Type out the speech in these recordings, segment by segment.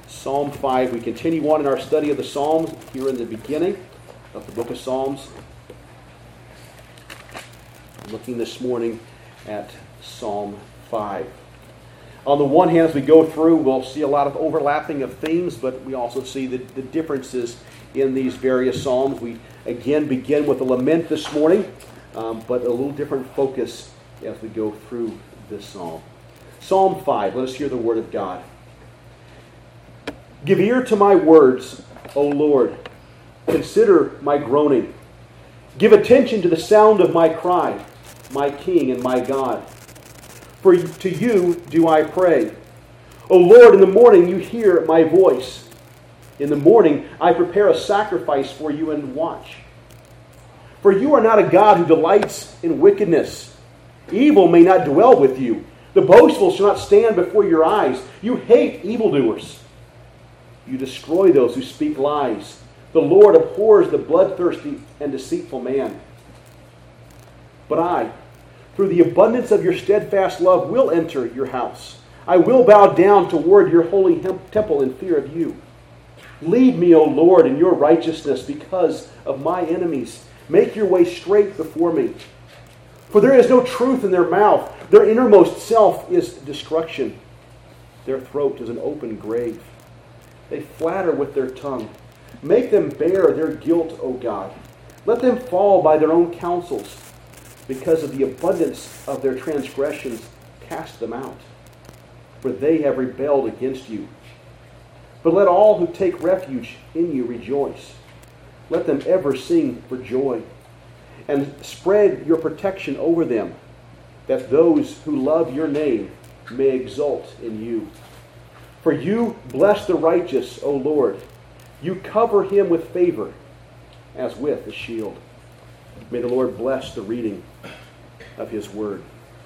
Psalm 5. We continue on in our study of the Psalms here in the beginning of the book of Psalms. Looking this morning at Psalm 5. On the one hand, as we go through, we'll see a lot of overlapping of themes, but we also see the differences in these various Psalms. We again begin with a lament this morning, but a little different focus as we go through this Psalm. Psalm 5, let us hear the word of God. Give ear to my words, O Lord. Consider my groaning. Give attention to the sound of my cry, my King and my God. For to you do I pray. O Lord, in the morning you hear my voice. In the morning I prepare a sacrifice for you and watch. For you are not a God who delights in wickedness. Evil may not dwell with you. The boastful shall not stand before your eyes. You hate evildoers. You destroy those who speak lies. The Lord abhors the bloodthirsty and deceitful man. But I, through the abundance of your steadfast love, will enter your house. I will bow down toward your holy temple in fear of you. Lead me, O Lord, in your righteousness because of my enemies. Make your way straight before me. For there is no truth in their mouth. Their innermost self is destruction. Their throat is an open grave. They flatter with their tongue. Make them bear their guilt, O God. Let them fall by their own counsels. Because of the abundance of their transgressions, cast them out. For they have rebelled against you. But let all who take refuge in you rejoice. Let them ever sing for joy. And spread your protection over them, that those who love your name may exult in you. For you bless the righteous, O Lord. You cover him with favor, as with a shield. May the Lord bless the reading of his word.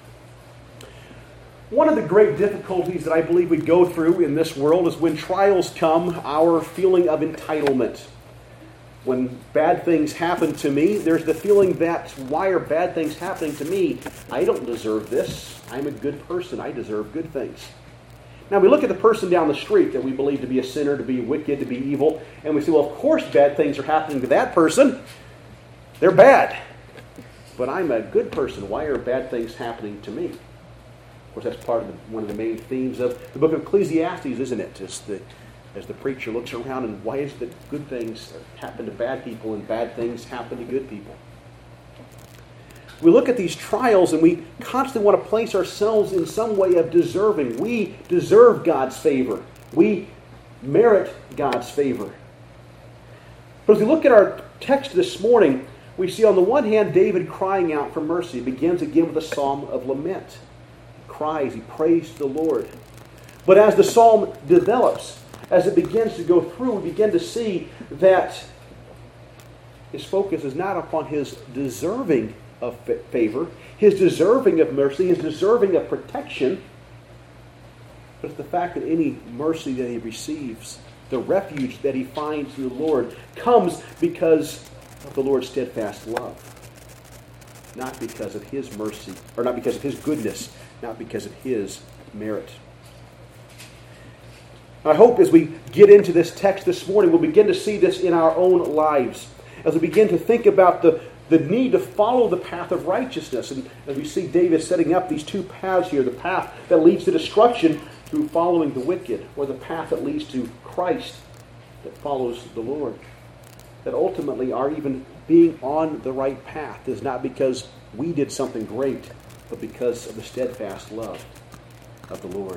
One of the great difficulties that I believe we go through in this world is when trials come, our feeling of entitlement. When bad things happen to me, there's the feeling that, why are bad things happening to me? I don't deserve this. I'm a good person. I deserve good things. Now we look at the person down the street that we believe to be a sinner, to be wicked, to be evil, and we say, well, of course bad things are happening to that person. They're bad. But I'm a good person. Why are bad things happening to me? Of course, that's part of one of the main themes of the book of Ecclesiastes, isn't it? As the preacher looks around and why is it that good things happen to bad people and bad things happen to good people? We look at these trials and we constantly want to place ourselves in some way of deserving. We deserve God's favor. We merit God's favor. But as we look at our text this morning, we see on the one hand David crying out for mercy. It begins again with a psalm of lament. He cries, he prays to the Lord. But as the psalm develops, as it begins to go through, we begin to see that his focus is not upon his deserving of favor, his deserving of mercy, his deserving of protection, but it's the fact that any mercy that he receives, the refuge that he finds in the Lord, comes because of the Lord's steadfast love. Not because of his mercy, or not because of his goodness, not because of his merit. I hope as we get into this text this morning, we'll begin to see this in our own lives. As we begin to think about the need to follow the path of righteousness. And as we see David setting up these two paths here, the path that leads to destruction through following the wicked, or the path that leads to Christ that follows the Lord. That ultimately our even being on the right path is not because we did something great, but because of the steadfast love of the Lord.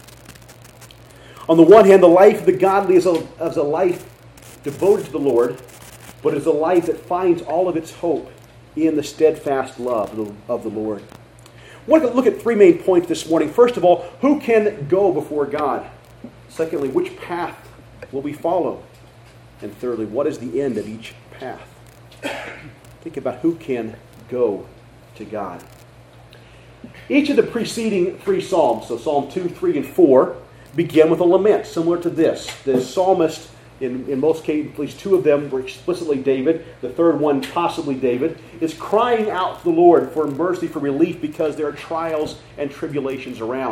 On the one hand, the life of the godly is a life devoted to the Lord, but is a life that finds all of its hope in the steadfast love of the Lord. I want to look at three main points this morning. First of all, who can go before God? Secondly, which path will we follow? And thirdly, what is the end of each path? Think about who can go to God. Each of the preceding three Psalms, so Psalm 2, 3, and 4, begin with a lament similar to this. The psalmist, in most cases, at least two of them were explicitly David. The third one, possibly David, is crying out to the Lord for mercy, for relief, because there are trials and tribulations around.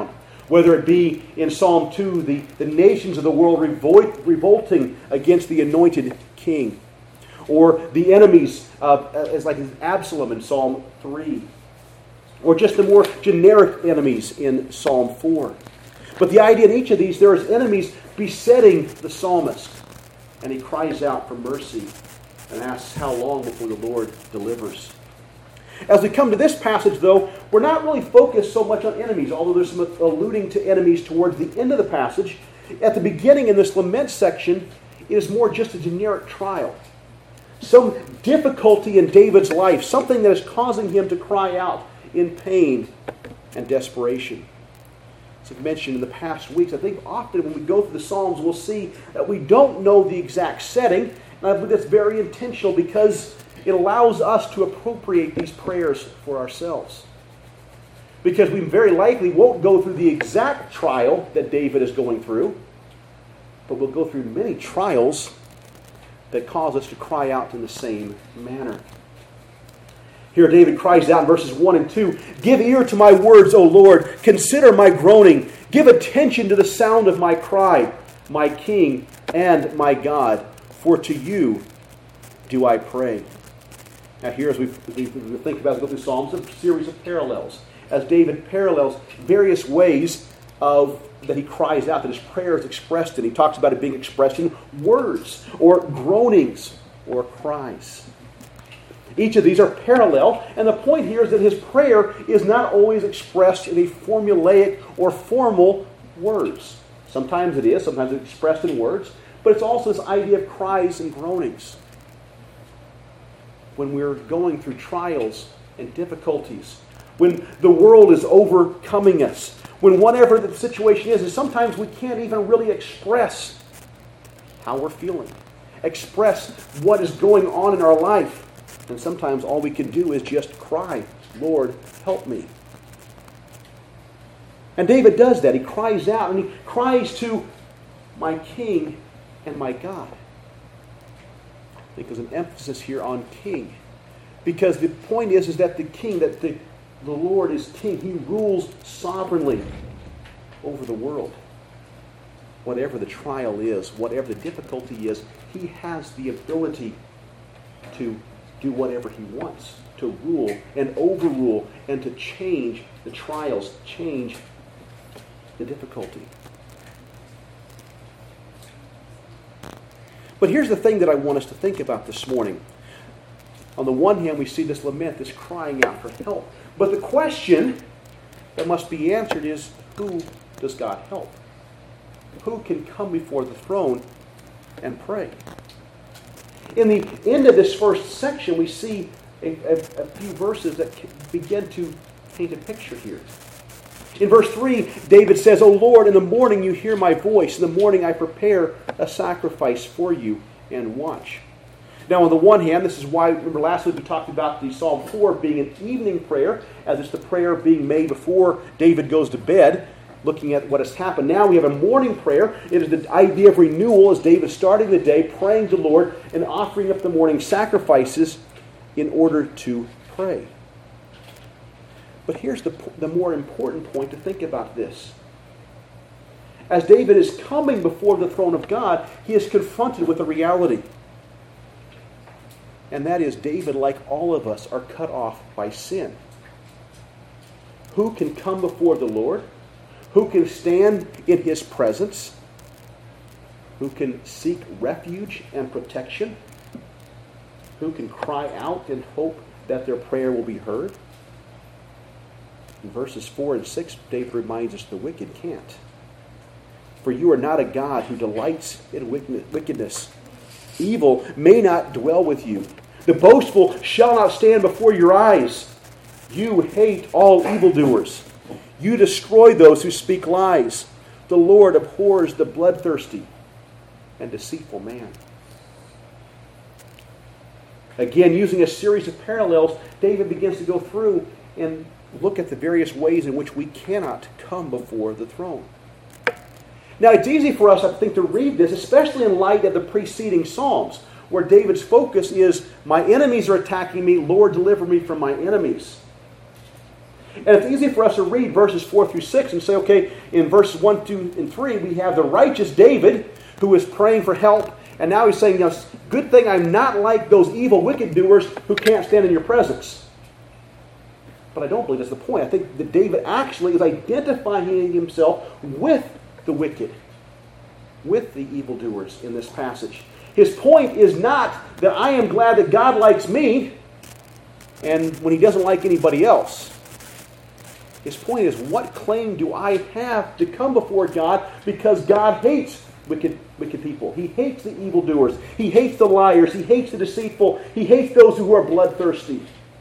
Whether it be in Psalm 2, the nations of the world revolting against the anointed king, or the enemies, as like Absalom in Psalm 3, or just the more generic enemies in Psalm 4. But the idea in each of these, there is enemies besetting the psalmist, and he cries out for mercy and asks how long before the Lord delivers. As we come to this passage, though, we're not really focused so much on enemies, although there's some alluding to enemies towards the end of the passage. At the beginning, in this lament section, it is more just a generic trial. Some difficulty in David's life, something that is causing him to cry out in pain and desperation. As I've mentioned in the past weeks, I think often when we go through the Psalms, we'll see that we don't know the exact setting, and I believe that's very intentional because it allows us to appropriate these prayers for ourselves. Because we very likely won't go through the exact trial that David is going through, but we'll go through many trials that cause us to cry out in the same manner. Here David cries out in verses 1 and 2, "Give ear to my words, O Lord. Consider my groaning. Give attention to the sound of my cry, my King and my God. For to you do I pray." Now here, as we think about, as we go through Psalms, a series of parallels. As David parallels various ways that he cries out, that his prayer is expressed in. He talks about it being expressed in words, or groanings, or cries. Each of these are parallel, and the point here is that his prayer is not always expressed in a formulaic or formal words. Sometimes it is, sometimes it's expressed in words, but it's also this idea of cries and groanings. When we're going through trials and difficulties, when the world is overcoming us, when whatever the situation is, and sometimes we can't even really express how we're feeling, express what is going on in our life. And sometimes all we can do is just cry, "Lord, help me." And David does that. He cries out, and he cries to my King and my God. I think there's an emphasis here on King. Because the point is that the King, that the Lord is King. He rules sovereignly over the world. Whatever the trial is, whatever the difficulty is, he has the ability to do whatever he wants, to rule and overrule and to change the trials, change the difficulty. But here's the thing that I want us to think about this morning. On the one hand, we see this lament, this crying out for help. But the question that must be answered is, who does God help? Who can come before the throne and pray? In the end of this first section, we see a few verses that begin to paint a picture here. In verse 3, David says, "O Lord, in the morning you hear my voice. In the morning I prepare a sacrifice for you and watch." Now, on the one hand, this is why, remember last week we talked about the Psalm 4 being an evening prayer, as it's the prayer being made before David goes to bed, looking at what has happened. Now we have a morning prayer. It is the idea of renewal as David starting the day, praying to the Lord, and offering up the morning sacrifices in order to pray. But here's the more important point to think about this. As David is coming before the throne of God, he is confronted with a reality. And that is, David, like all of us, are cut off by sin. Who can come before the Lord? Who can stand in his presence? Who can seek refuge and protection? Who can cry out and hope that their prayer will be heard? In verses 4 and 6, David reminds us the wicked can't. For you are not a God who delights in wickedness. Evil may not dwell with you. The boastful shall not stand before your eyes. You hate all evildoers. You destroy those who speak lies. The Lord abhors the bloodthirsty and deceitful man. Again, using a series of parallels, David begins to go through and look at the various ways in which we cannot come before the throne. Now, it's easy for us, I think, to read this, especially in light of the preceding Psalms, where David's focus is, my enemies are attacking me, Lord, deliver me from my enemies. And it's easy for us to read verses 4 through 6 and say, okay, in verses 1, 2, and 3, we have the righteous David who is praying for help. And now he's saying, good thing I'm not like those evil, wicked doers who can't stand in your presence. But I don't believe that's the point. I think that David actually is identifying himself with the wicked, with the evildoers in this passage. His point is not that I am glad that God likes me and when he doesn't like anybody else. His point is, what claim do I have to come before God, because God hates wicked people. He hates the evildoers. He hates the liars. He hates the deceitful. He hates those who are bloodthirsty.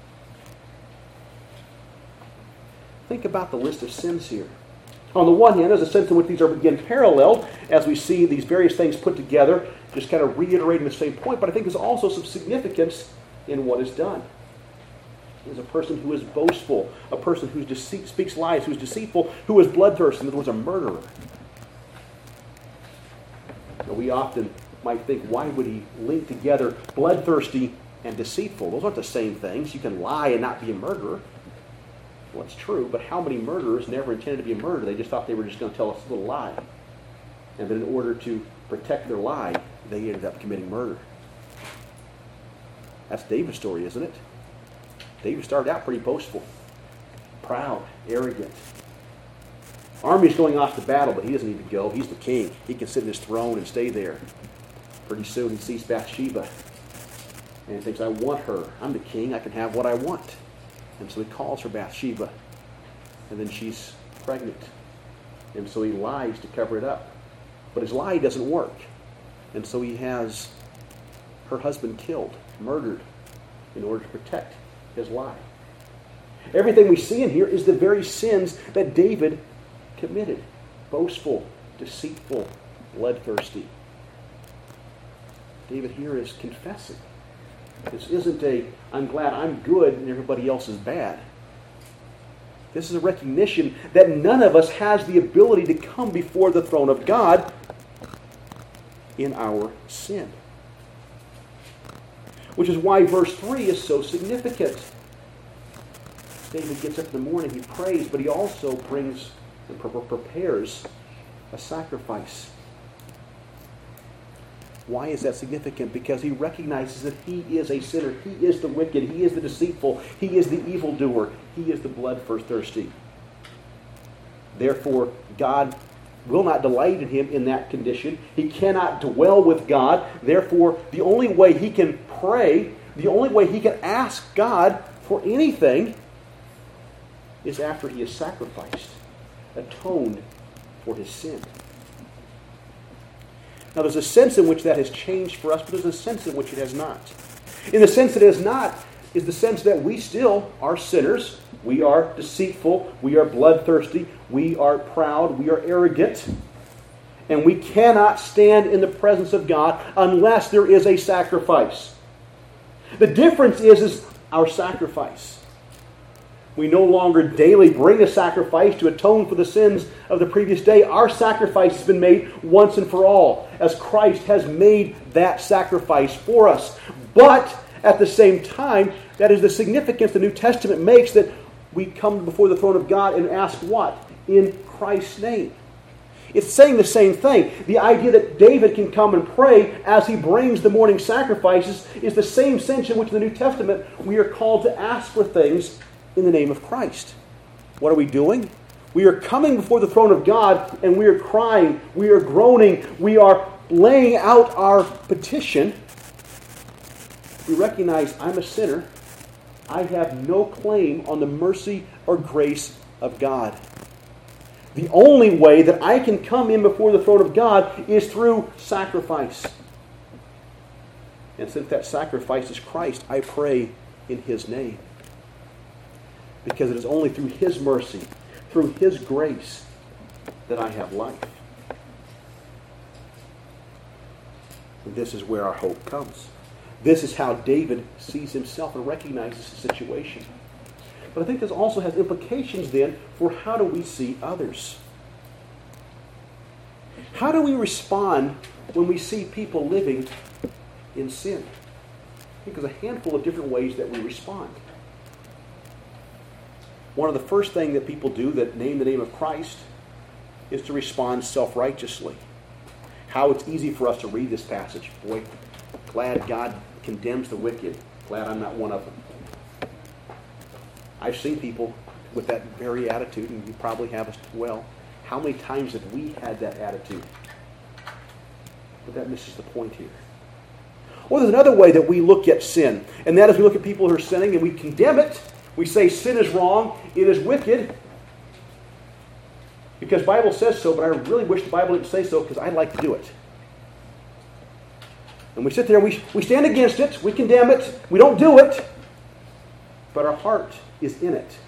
Think about the list of sins here. On the one hand, there's a sense in which these are again paralleled as we see these various things put together, just kind of reiterating the same point, but I think there's also some significance in what is done. There's a person who is boastful, a person who speaks lies, who is deceitful, who is bloodthirsty, in other words, a murderer. Now, we often might think, why would he link together bloodthirsty and deceitful? Those aren't the same things. You can lie and not be a murderer. Well, it's true, but how many murderers never intended to be a murderer? They just thought they were just going to tell us a little lie. And then in order to protect their lie, they ended up committing murder. That's David's story, isn't it? David started out pretty boastful, proud, arrogant. Army's going off to battle, but he doesn't need to go. He's the king. He can sit in his throne and stay there. Pretty soon he sees Bathsheba, and he thinks, I want her. I'm the king. I can have what I want. And so he calls her Bathsheba, and then she's pregnant. And so he lies to cover it up. But his lie doesn't work. And so he has her husband killed, murdered, in order to protect his lie. Everything we see in here is the very sins that David committed. Boastful, deceitful, bloodthirsty. David here is confessing. This isn't I'm glad I'm good and everybody else is bad. This is a recognition that none of us has the ability to come before the throne of God in our sin. Which is why verse 3 is so significant. David gets up in the morning, he prays, but he also brings and prepares a sacrifice. Why is that significant? Because he recognizes that he is a sinner. He is the wicked. He is the deceitful. He is the evildoer. He is the bloodthirsty. Therefore, God will not delight in him in that condition. He cannot dwell with God. Therefore, the only way he can pray, the only way he can ask God for anything is after he has sacrificed, atoned for his sin. Now, there's a sense in which that has changed for us, but there's a sense in which it has not. In the sense that it has not is the sense that we still are sinners. We are deceitful. We are bloodthirsty. We are proud. We are arrogant. And we cannot stand in the presence of God unless there is a sacrifice. The difference is our sacrifice. We no longer daily bring a sacrifice to atone for the sins of the previous day. Our sacrifice has been made once and for all, as Christ has made that sacrifice for us. But at the same time, that is the significance the New Testament makes, that we come before the throne of God and ask what? In Christ's name. It's saying the same thing. The idea that David can come and pray as he brings the morning sacrifices is the same sense in which in the New Testament we are called to ask for things in the name of Christ. What are we doing? We are coming before the throne of God and we are crying, we are groaning, we are laying out our petition. We recognize I'm a sinner. I have no claim on the mercy or grace of God. The only way that I can come in before the throne of God is through sacrifice. And since that sacrifice is Christ, I pray in His name. Because it is only through His mercy, through His grace, that I have life. And this is where our hope comes. This is how David sees himself and recognizes the situation. But I think this also has implications then for how do we see others. How do we respond when we see people living in sin? I think there's a handful of different ways that we respond. one of the first things that people do that name the name of Christ is to respond self-righteously. How it's easy for us to read this passage. Boy, glad God condemns the wicked. Glad I'm not one of them. I've seen people with that very attitude, and you probably have as well. How many times have we had that attitude? But that misses the point here. Well, there's another way that we look at sin, and that is we look at people who are sinning and we condemn it. We say sin is wrong, it is wicked, because the Bible says so, but I really wish the Bible didn't say so because I'd like to do it. And we sit there and we stand against it, we condemn it, we don't do it, but our heart is in it.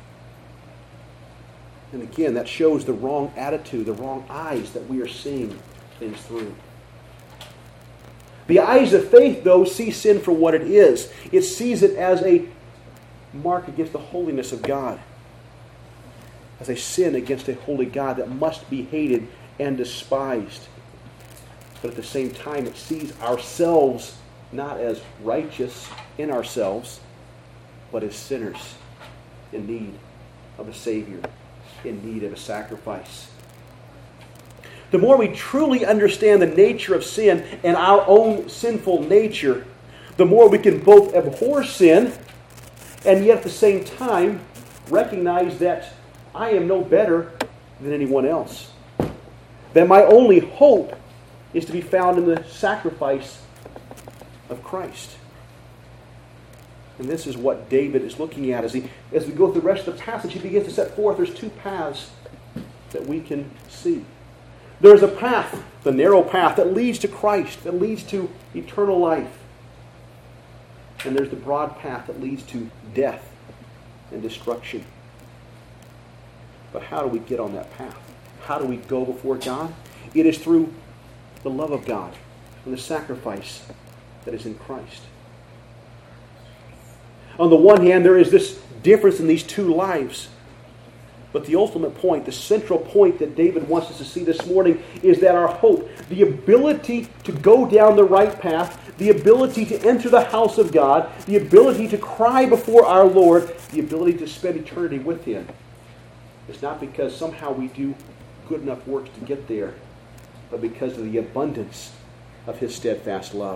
And again, that shows the wrong attitude, the wrong eyes that we are seeing things through. The eyes of faith, though, see sin for what it is. It sees it as a mark against the holiness of God, as a sin against a holy God that must be hated and despised. But at the same time, it sees ourselves not as righteous in ourselves, but as sinners in need of a Savior, in need of a sacrifice. The more we truly understand the nature of sin and our own sinful nature, the more we can both abhor sin and yet at the same time recognize that I am no better than anyone else. That my only hope is to be found in the sacrifice of Christ. And this is what David is looking at as we go through the rest of the passage. He begins to set forth there's two paths that we can see. There's a path, the narrow path that leads to Christ, that leads to eternal life. And there's the broad path that leads to death and destruction. But how do we get on that path? How do we go before God? It is through the love of God and the sacrifice that is in Christ. On the one hand, there is this difference in these two lives. But the ultimate point, the central point that David wants us to see this morning is that our hope, the ability to go down the right path, the ability to enter the house of God, the ability to cry before our Lord, the ability to spend eternity with Him, is not because somehow we do good enough works to get there, but because of the abundance of His steadfast love.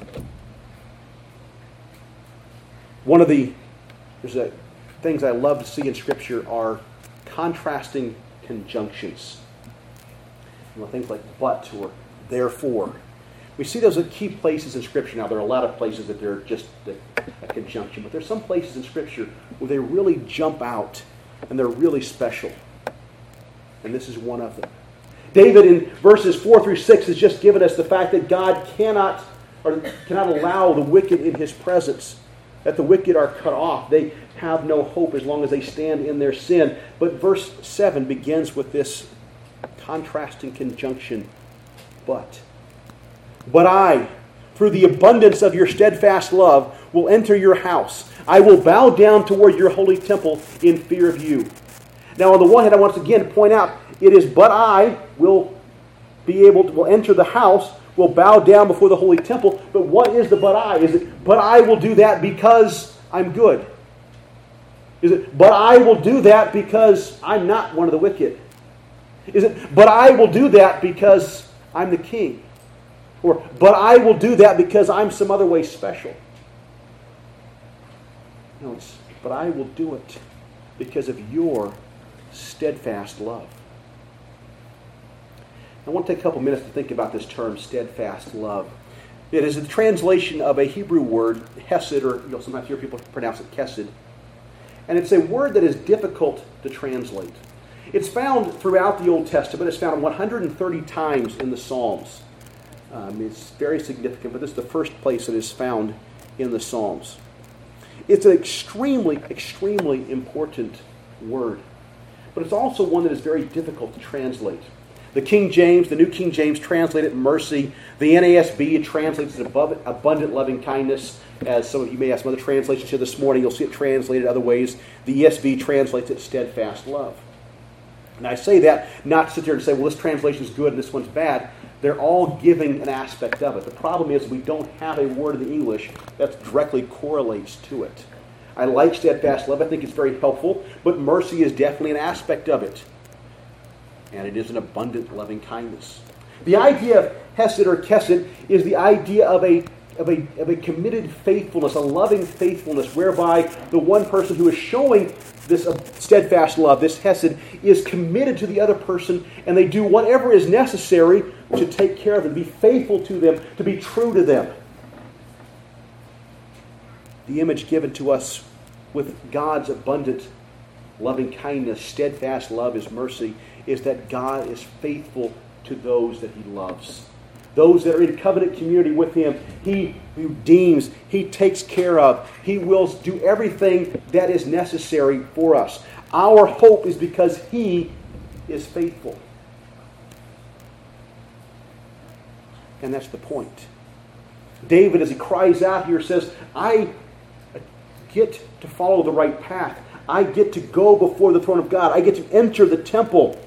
One of the things I love to see in Scripture are contrasting conjunctions. Things like but or therefore. We see those at key places in Scripture. Now, there are a lot of places that they're just a conjunction, but there's some places in Scripture where they really jump out and they're really special. And this is one of them. David in verses 4 through 6 has just given us the fact that God cannot allow the wicked in His presence, that the wicked are cut off. They have no hope as long as they stand in their sin. But verse 7 begins with this contrasting conjunction, but I, through the abundance of your steadfast love, will enter your house. I will bow down toward your holy temple in fear of you. Now, on the one hand, I want to again point out, it is but I will enter the house, will bow down before the holy temple. But what is the but I? Is it, but I will do that because I'm good? Is it, but I will do that because I'm not one of the wicked? Is it, but I will do that because I'm the king? Or, but I will do that because I'm some other way special? No, it's, but I will do it because of your steadfast love. I want to take a couple minutes to think about this term, steadfast love. It is a translation of a Hebrew word, hesed, or you'll sometimes hear people pronounce it kesed. And it's a word that is difficult to translate. It's found throughout the Old Testament. It's found 130 times in the Psalms. It's very significant, but this is the first place it is found in the Psalms. It's an extremely, extremely important word. But it's also one that is very difficult to translate. The King James, the New King James, translate it mercy. The NASB translates it abundant loving kindness. As some of you may have some other translations here this morning, you'll see it translated other ways. The ESV translates it steadfast love. And I say that not to sit there and say, well, this translation is good and this one's bad. They're all giving an aspect of it. The problem is we don't have a word in the English that directly correlates to it. I like steadfast love. I think it's very helpful. But mercy is definitely an aspect of it. And it is an abundant loving kindness. The idea of hesed or kesed is the idea of a committed faithfulness, a loving faithfulness, whereby the one person who is showing this steadfast love, this hesed, is committed to the other person, and they do whatever is necessary to take care of them, be faithful to them, to be true to them. The image given to us with God's abundant loving kindness, steadfast love, His mercy, is that God is faithful to those that He loves. Those that are in covenant community with Him, He redeems, He takes care of. He will do everything that is necessary for us. Our hope is because He is faithful. And that's the point. David, as he cries out here, says, I get to follow the right path. I get to go before the throne of God. I get to enter the temple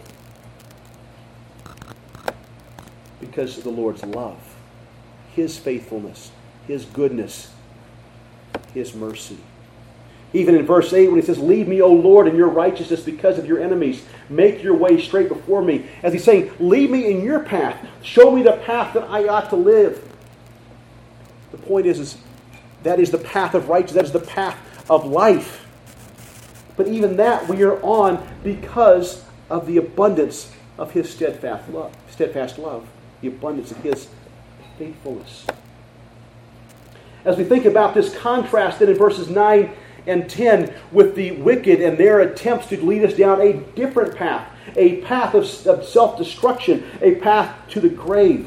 because of the Lord's love, His faithfulness, His goodness, His mercy. Even in verse 8 when He says, lead me, O Lord, in your righteousness because of your enemies. Make your way straight before me. As He's saying, lead me in your path. Show me the path that I ought to live. The point is that is the path of righteousness. That is the path of life. But even that we are on because of the abundance of His steadfast love, the abundance of His faithfulness. As we think about this contrast then in verses 9 and 10 with the wicked and their attempts to lead us down a different path, a path of self-destruction, a path to the grave.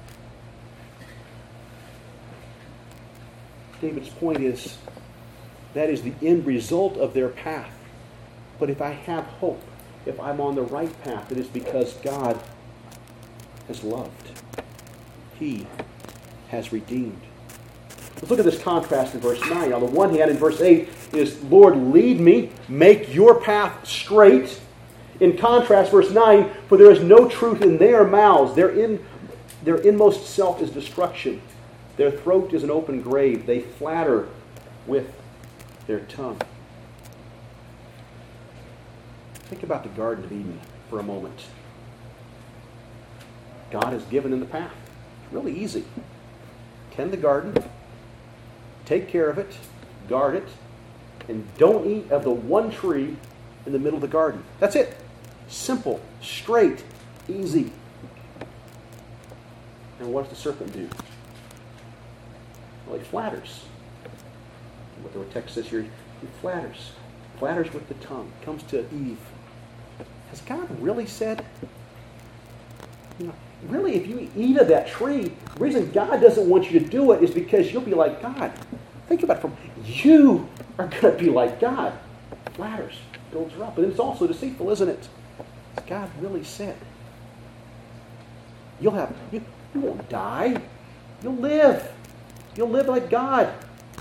David's point is that is the end result of their path. But if I have hope, if I'm on the right path, it is because God has loved. He has redeemed. Let's look at this contrast in verse 9. On the one hand, in verse 8, is, Lord, lead me, make your path straight. In contrast, verse 9, for there is no truth in their mouths. Their inmost self is destruction. Their throat is an open grave. They flatter with their tongue. Think about the Garden of Eden for a moment. God has given them the path. It's really easy. Tend the garden, take care of it, guard it, and don't eat of the one tree in the middle of the garden. That's it. Simple, straight, easy. And what does the serpent do? Well, he flatters. What the text says here, he flatters. Flatters with the tongue. Comes to Eve. Has God really said? Really, if you eat of that tree, the reason God doesn't want you to do it is because you'll be like God. Think about it. You are going to be like God. Flatters, builds her up. But it's also deceitful, isn't it? Has God really said? You won't die. You'll live. You'll live like God.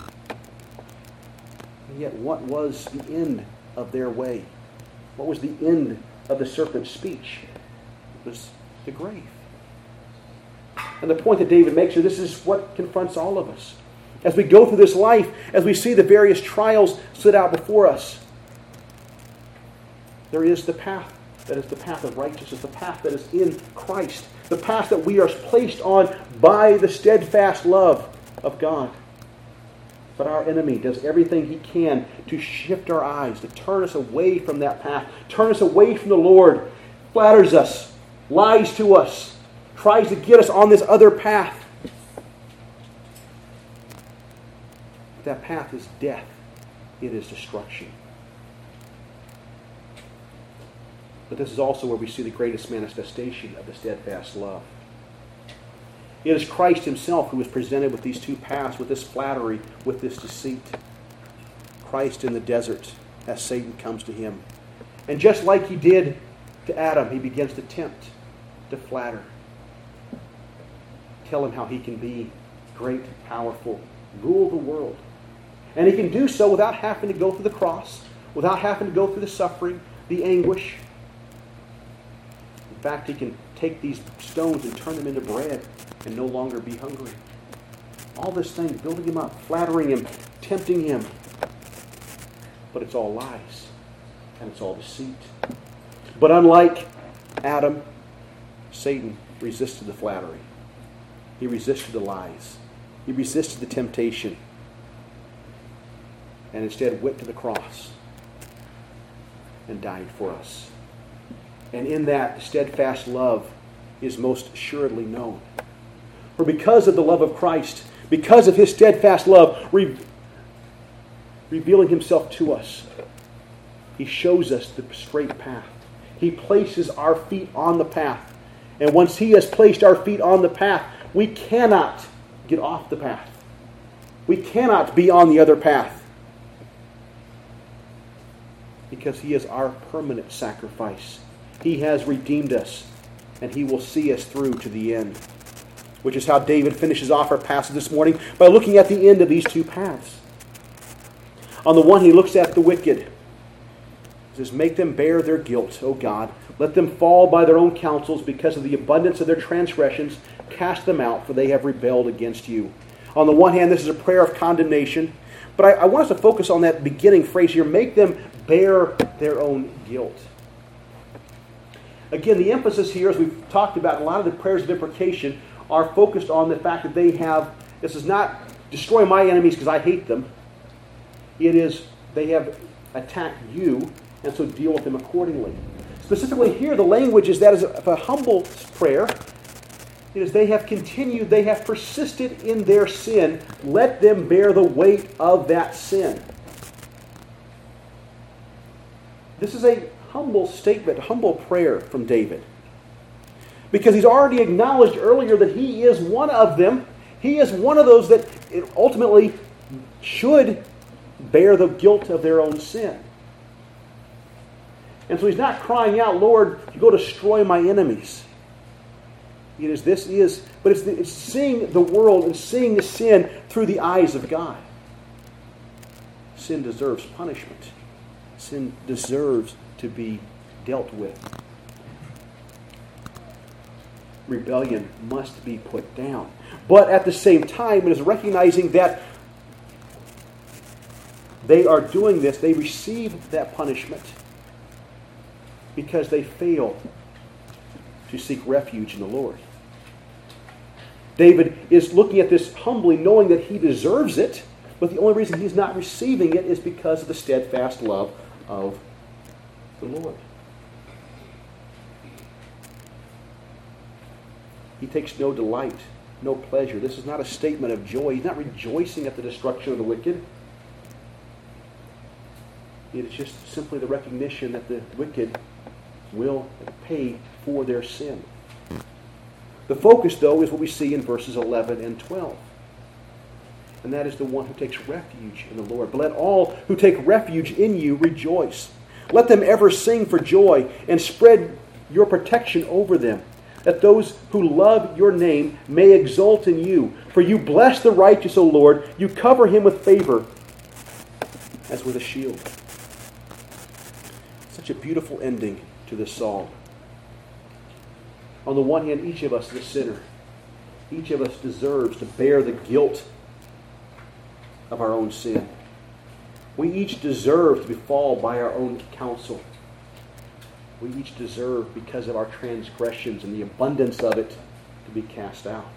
And yet, what was the end of their way? What was the end of the serpent's speech? It was the grave. And the point that David makes here, this is what confronts all of us. As we go through this life, as we see the various trials set out before us, there is the path that is the path of righteousness, the path that is in Christ, the path that we are placed on by the steadfast love of God. But our enemy does everything he can to shift our eyes, to turn us away from that path, turn us away from the Lord, flatters us, lies to us, tries to get us on this other path. That path is death. It is destruction. But this is also where we see the greatest manifestation of the steadfast love. It is Christ Himself who is presented with these two paths, with this flattery, with this deceit. Christ in the desert as Satan comes to Him. And just like he did to Adam, he begins to tempt, to flatter. Tell him how he can be great, powerful, rule the world. And he can do so without having to go through the cross, without having to go through the suffering, the anguish. In fact, he can take these stones and turn them into bread and no longer be hungry. All this thing, building him up, flattering him, tempting him. But it's all lies. And it's all deceit. But unlike Adam, Satan resisted the flattery. He resisted the lies. He resisted the temptation. And instead went to the cross and died for us. And in that, steadfast love is most assuredly known. For because of the love of Christ, because of His steadfast love, revealing Himself to us, He shows us the straight path. He places our feet on the path. And once He has placed our feet on the path, we cannot get off the path. We cannot be on the other path. Because He is our permanent sacrifice. He has redeemed us, and He will see us through to the end. Which is how David finishes off our passage this morning by looking at the end of these two paths. On the one, he looks at the wicked. He says, make them bear their guilt, O God. Let them fall by their own counsels because of the abundance of their transgressions. Cast them out, for they have rebelled against you. On the one hand, this is a prayer of condemnation. But I want us to focus on that beginning phrase here. Make them bear their own guilt. Again, the emphasis here, as we've talked about in a lot of the prayers of imprecation, are focused on the fact that they have, this is not destroy my enemies because I hate them. It is, they have attacked you, and so deal with them accordingly. Specifically here, the language is that is a humble prayer. It is they have continued, they have persisted in their sin. Let them bear the weight of that sin. This is a humble statement, a humble prayer from David. Because he's already acknowledged earlier that he is one of them. He is one of those that ultimately should bear the guilt of their own sin. And so he's not crying out, Lord, go destroy my enemies. It's seeing the world and seeing the sin through the eyes of God. Sin deserves punishment. Sin deserves to be dealt with. Rebellion must be put down. But at the same time, it is recognizing that they are doing this, they receive that punishment because they fail to seek refuge in the Lord. David is looking at this humbly, knowing that he deserves it, but the only reason he's not receiving it is because of the steadfast love of the Lord. He takes no delight, no pleasure. This is not a statement of joy. He's not rejoicing at the destruction of the wicked. It is just simply the recognition that the wicked will pay for their sin. The focus, though, is what we see in verses 11 and 12. And that is the one who takes refuge in the Lord. But let all who take refuge in you rejoice. Let them ever sing for joy and spread your protection over them, that those who love your name may exult in you. For you bless the righteous, O Lord. You cover him with favor as with a shield. Such a beautiful ending to this psalm. On the one hand, each of us is a sinner. Each of us deserves to bear the guilt of our own sin. We each deserve to fall by our own counsel. We each deserve, because of our transgressions and the abundance of it, to be cast out.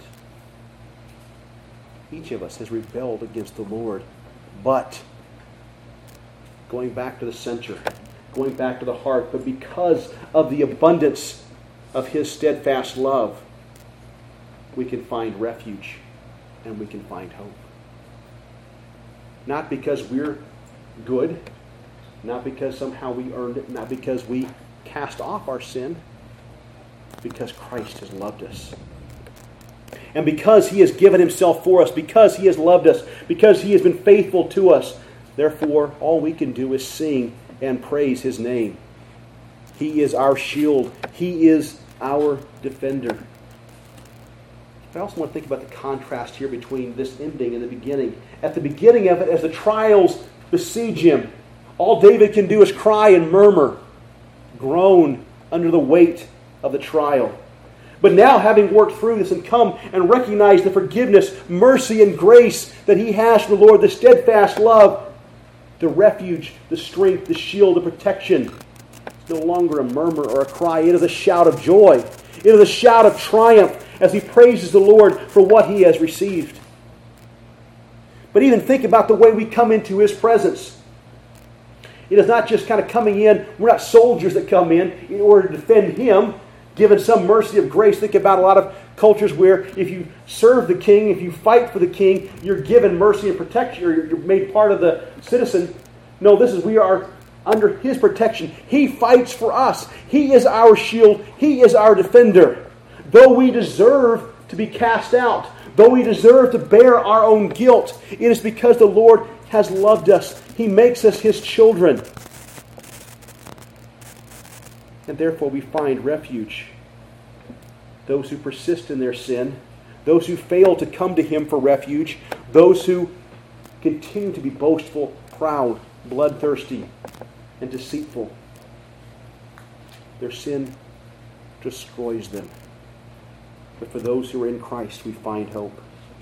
Each of us has rebelled against the Lord. But, going back to the center, going back to the heart, but because of the abundance of His steadfast love, we can find refuge and we can find hope. Not because we're good, not because somehow we earned it, not because we cast off our sin, because Christ has loved us. And because He has given Himself for us, because He has loved us, because He has been faithful to us, therefore all we can do is sing and praise His name. He is our shield. He is our defender. I also want to think about the contrast here between this ending and the beginning. At the beginning of it, as the trials besiege him, all David can do is cry and murmur, groan under the weight of the trial. But now, having worked through this and come and recognize the forgiveness, mercy, and grace that he has from the Lord, the steadfast love, the refuge, the strength, the shield, the protection. It's no longer a murmur or a cry. It is a shout of joy. It is a shout of triumph as he praises the Lord for what he has received. But even think about the way we come into his presence. It is not just kind of coming in. We're not soldiers that come in order to defend him, given some mercy of grace. Think about a lot of cultures where if you serve the king, if you fight for the king, you're given mercy and protection, or you're made part of the citizen. No, we are under his protection. He fights for us. He is our shield. He is our defender. Though we deserve to be cast out, though we deserve to bear our own guilt, it is because the Lord has loved us. He makes us his children. And therefore we find refuge. Those who persist in their sin, those who fail to come to him for refuge, those who continue to be boastful, proud, bloodthirsty, and deceitful, their sin destroys them. But for those who are in Christ, we find hope.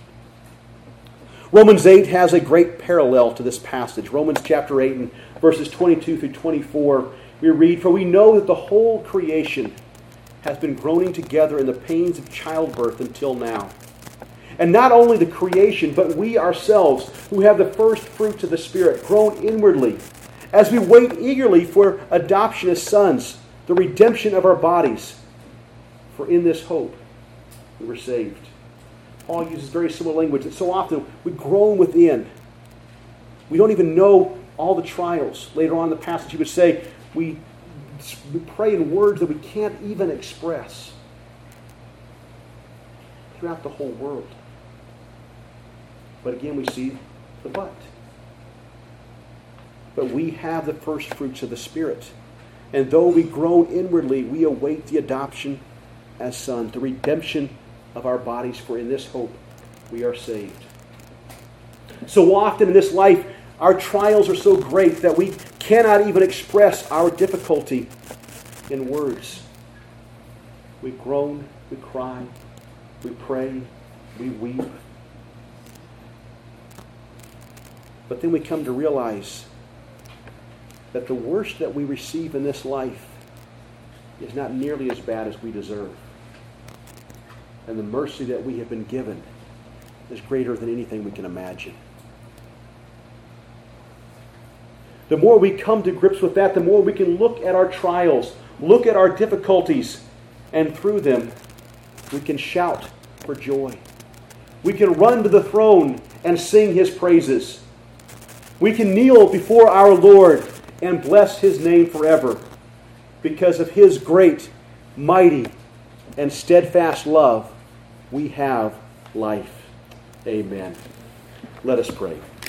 Romans 8 has a great parallel to this passage. Romans chapter 8 and verses 22 through 24, we read, "For we know that the whole creation has been groaning together in the pains of childbirth until now. And not only the creation, but we ourselves, who have the first fruits of the Spirit, groan inwardly, as we wait eagerly for adoption as sons, the redemption of our bodies. For in this hope we were saved." Paul uses very similar language that so often we groan within. We don't even know all the trials. Later on in the passage he would say, we pray in words that we can't even express throughout the whole world. But again we see the but. But we have the first fruits of the Spirit. And though we groan inwardly, we await the adoption as sons, the redemption of our bodies, for in this hope we are saved. So often in this life, our trials are so great that we cannot even express our difficulty in words. We groan, we cry, we pray, we weep. But then we come to realize that the worst that we receive in this life is not nearly as bad as we deserve. And the mercy that we have been given is greater than anything we can imagine. The more we come to grips with that, the more we can look at our trials, look at our difficulties, and through them, we can shout for joy. We can run to the throne and sing his praises. We can kneel before our Lord and bless his name forever because of his great, mighty, and steadfast love. We have life. Amen. Let us pray.